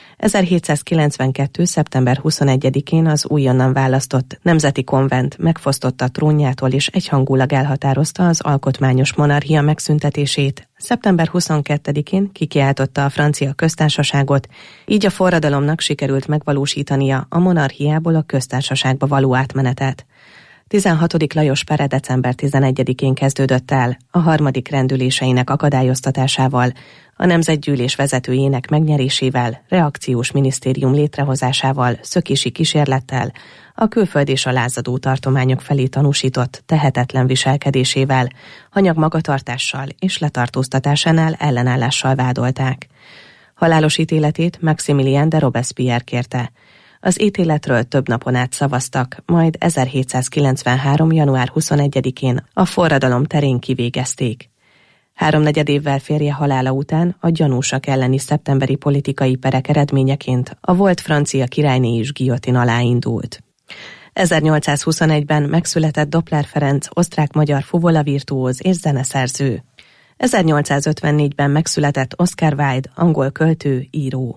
ezerhétszázkilencvenkettő. szeptember huszonegyedikén az újonnan választott Nemzeti Konvent megfosztotta trónjától és egyhangulag elhatározta az alkotmányos monarchia megszüntetését. szeptember huszonkettedikén kikiáltotta a francia köztársaságot, így a forradalomnak sikerült megvalósítania a monarchiából a köztársaságba való átmenetet. tizenhatodik Lajos pere december tizenegyedikén kezdődött el, a harmadik rendüléseinek akadályoztatásával, a nemzetgyűlés vezetőjének megnyerésével, reakciós minisztérium létrehozásával, szökési kísérlettel, a külföld és a lázadó tartományok felé tanúsított tehetetlen viselkedésével, hanyag magatartással és letartóztatásánál ellenállással vádolták. Halálos ítéletét Maximilien de Robespierre kérte. Az ítéletről több napon át szavaztak, majd ezerhétszázkilencvenhárom. január huszonegyedikén a forradalom terén kivégezték. Háromnegyed évvel férje halála után a gyanúsak elleni szeptemberi politikai perek eredményeként a volt francia királyné is guillotine alá indult. ezernyolcszázhuszonegyben megszületett Doppler Ferenc, osztrák-magyar fuvola-virtuóz és zeneszerző. ezernyolcszázötvennégyben megszületett Oscar Wilde, angol költő, író.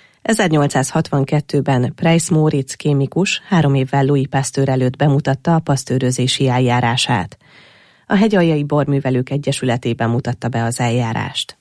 ezernyolcszázhatvankettőben Price Moritz kémikus három évvel Louis Pasteur előtt bemutatta a pasztőrözési eljárását. A Hegyaljai Borművelők Egyesületében mutatta be az eljárást.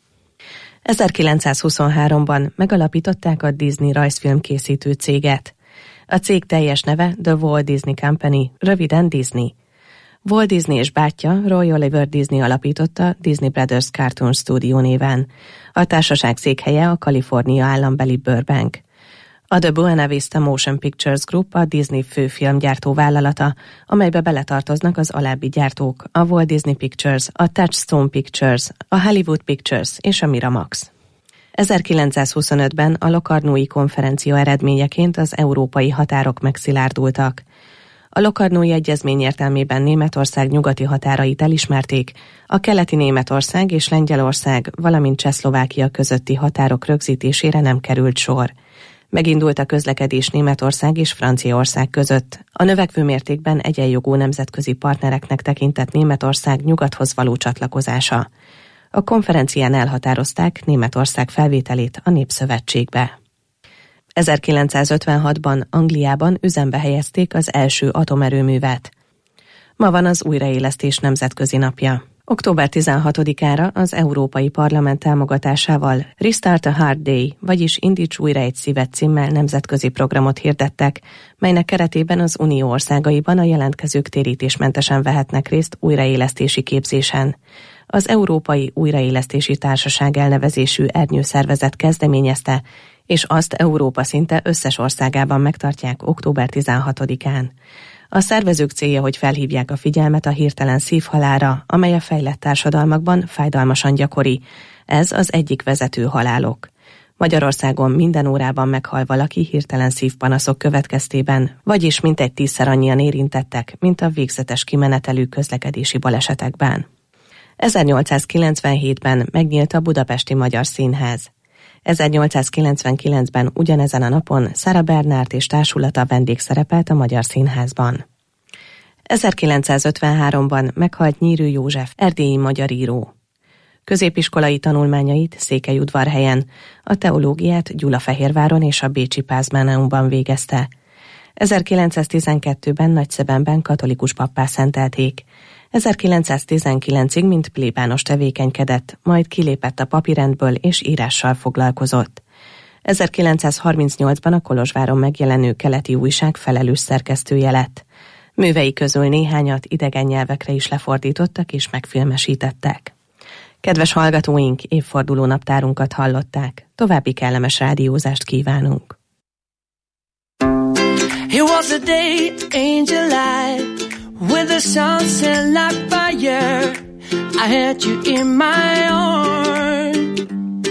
ezerkilencszázhuszonháromban megalapították a Disney rajzfilmkészítő céget. A cég teljes neve The Walt Disney Company, röviden Disney. Walt Disney és bátyja, Roy Oliver Disney alapította Disney Brothers Cartoon Studio néven. A társaság székhelye a Kalifornia állambeli Burbank. A The Buena Vista Motion Pictures Group a Disney főfilmgyártó vállalata, amelybe beletartoznak az alábbi gyártók, a Walt Disney Pictures, a Touchstone Pictures, a Hollywood Pictures és a Miramax. ezerkilencszázhuszonötben a Locarnói konferencia eredményeként az európai határok megszilárdultak. A Locarnói egyezmény értelmében Németország nyugati határait elismerték, a keleti Németország és Lengyelország, valamint Csehszlovákia közötti határok rögzítésére nem került sor. Megindult a közlekedés Németország és Franciaország között. A növekvő mértékben egyenjogú nemzetközi partnereknek tekintett Németország nyugathoz való csatlakozása. A konferencián elhatározták Németország felvételét a Népszövetségbe. ezerkilencszázötvenhatban Angliában üzembe helyezték az első atomerőművet. Ma van az újraélesztés nemzetközi napja. október tizenhatodikára az Európai Parlament támogatásával Restart a Hard Day, vagyis Indíts újra egy szívet címmel nemzetközi programot hirdettek, melynek keretében az Unió országaiban a jelentkezők térítésmentesen vehetnek részt újraélesztési képzésen. Az Európai Újraélesztési Társaság elnevezésű ernyőszervezet kezdeményezte, és azt Európa szinte összes országában megtartják október tizenhatodikán. A szervezők célja, hogy felhívják a figyelmet a hirtelen szívhalálra, amely a fejlett társadalmakban fájdalmasan gyakori. Ez az egyik vezető halálok. Magyarországon minden órában meghal valaki hirtelen szívpanaszok következtében, vagyis mintegy tízszer annyian érintettek, mint a végzetes kimenetelű közlekedési balesetekben. ezernyolcszázkilencvenhétben megnyílt a Budapesti Magyar Színház. ezernyolcszázkilencvenkilencben ugyanezen a napon Szára Bernárd és társulata vendégszerepelt a Magyar Színházban. ezerkilencszázötvenháromban meghalt Nyírű József, erdélyi magyar író. Középiskolai tanulmányait Székelyudvarhelyen, a teológiát Gyulafehérváron és a bécsi Pázmáneumban végezte. ezerkilencszáztizenkettőben Nagyszebenben katolikus pappá szentelték. ezerkilencszáztizenkilencig mint plébános tevékenykedett, majd kilépett a papirendből és írással foglalkozott. ezerkilencszázharmincnyolcban a Kolozsváron megjelenő Keleti Újság felelős szerkesztője lett. Művei közül néhányat idegen nyelvekre is lefordítottak és megfilmesítettek. Kedves hallgatóink, évforduló naptárunkat hallották. További kellemes rádiózást kívánunk. It was a day, angel light, with the sunset like fire. I had you in my arms.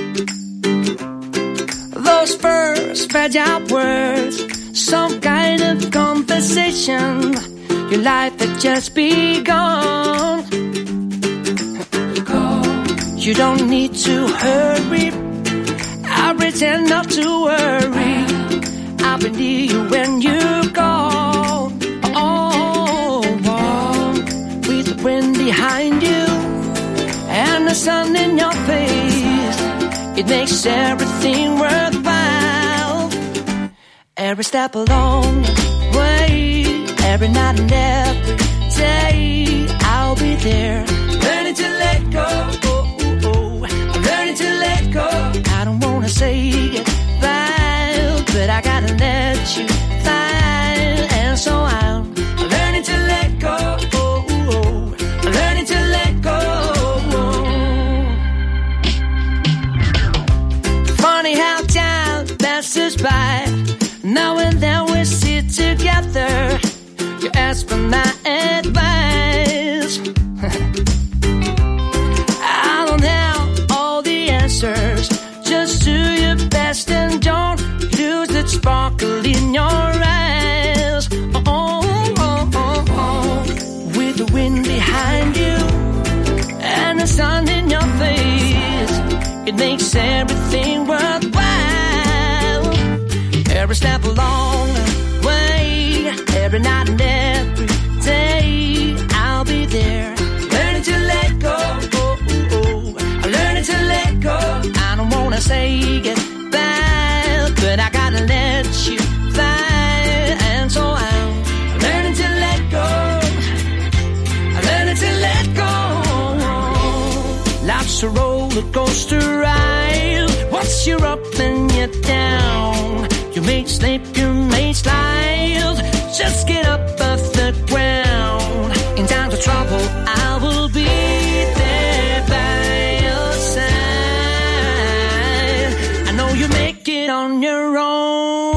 Those first fragile words, some kind of conversation. Your life had just begun. You don't need to hurry, I pretend not to worry. I'll be near you when you call. Oh, oh, with the wind behind you and the sun in your face, it makes everything worthwhile. Every step along the way, every night and every day, I'll be there, learning to let go. To let go. I don't wanna say goodbye, but I gotta let you fly. And so I'm learning to let go. Oh, oh, learning to let go. Funny how time passes by. Now and then we sit together. You ask for my advice. I don't have just do your best and don't lose that sparkle in your eyes. Oh, oh, oh, oh. With the wind behind you and the sun in your face, it makes everything worthwhile. Every step along the way, every night and every day, I'll be there, learning to let go. To let go. I don't wanna say goodbye, but I gotta let you fly. And so I'm learning to let go. I'm learning to let go. Life's a roller coaster ride. Once you're up and you're down, you may slip, you may slide. Just get up off the ground. In times of trouble, I will be there by your side. I know you make it on your own.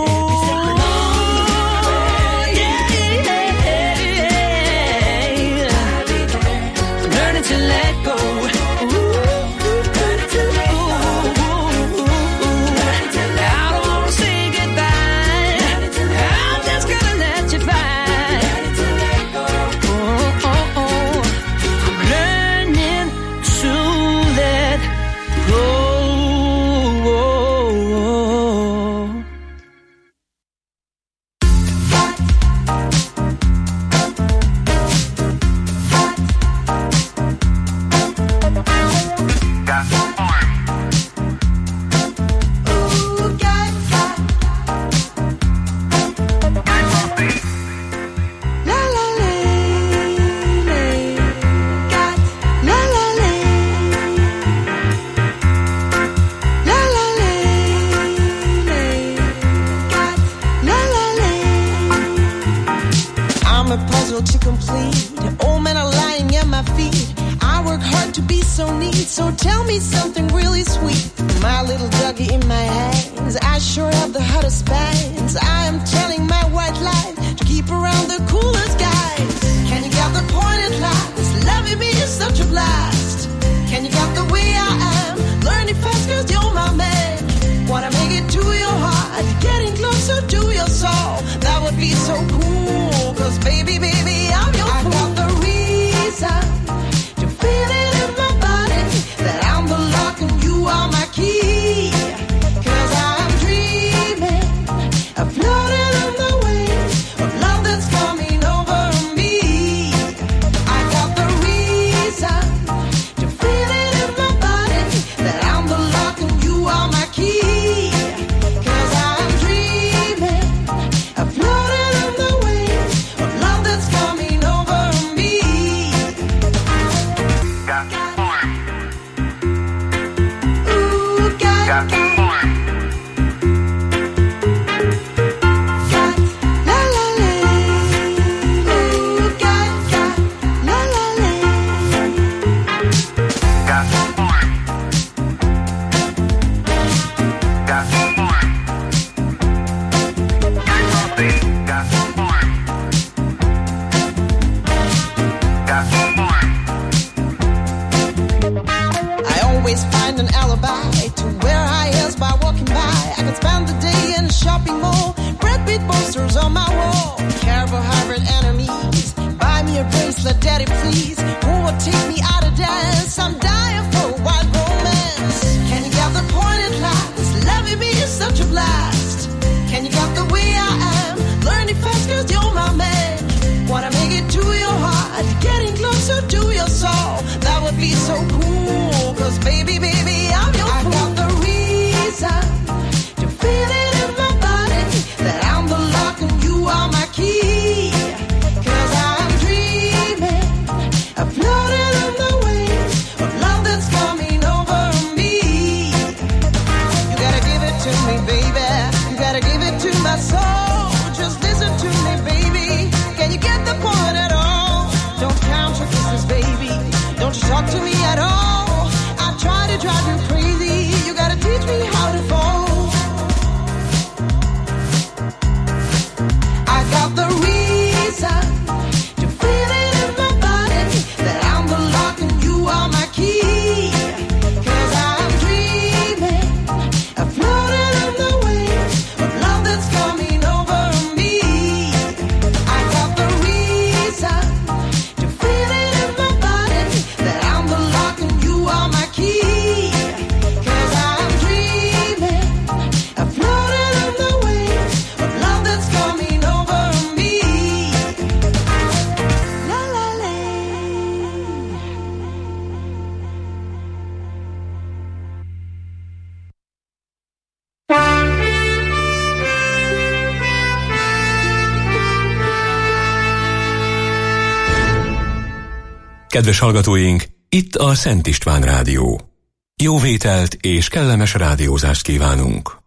So tell me something really sweet. My little doggy in my hands, I sure have the hottest pants. I am telling my white light to keep around the coolest soul. That would be so cool. Cause baby, baby, I'm your fool. I got the reason to feel it in my body that I'm the lock and you are my key. Cause I'm dreaming of floating on the waves of love that's coming over me. I got the reason to feel it in my body that I'm the lock and you are my key. Cause I'm dreaming of floating on the waves of love that's coming over me. Got the form. Ooh, got, got the form. Got la la la. Ooh, got, got la la la. Got the form. Got the form. Got the form. Got the form. I always find an alibi to where I is by walking by. I can spend the day in a shopping mall. Brad Pitt posters on my wall. Carbohydrate enemies. Buy me a bracelet, daddy, please. Who will take me out of dance? I'm dying for a wild romance. Can you get the point at last? Loving me is such a blast. Can you get the way I am? Learning fast cause you're my man. Wanna make it to your heart, getting closer to your soul. That would be so cool. Cause baby, baby, I'm your fool. I got the reason to feel it in my body that I'm the lock and you are my key. Cause I'm dreaming of floating on the waves of love that's coming over me. You gotta give it to me, baby. You gotta give it to my soul. Just listen to me, baby. Can you get the point at all? Don't count your kisses, baby. Don't you talk to me at all. I try to drive you crazy. You gotta teach me how to fall. I got the reason to feel it in my body that I'm the lock and you are my key. Cause I'm dreaming of floating on the waves of love that's coming over me. I got the reason to feel it in my body that I'm the lock and you are my key. Cause I'm dreaming of floating on the waves of love that's coming over me. La la la. Kedves hallgatóink, itt a Szent István Rádió. Jó vételt és kellemes rádiózást kívánunk.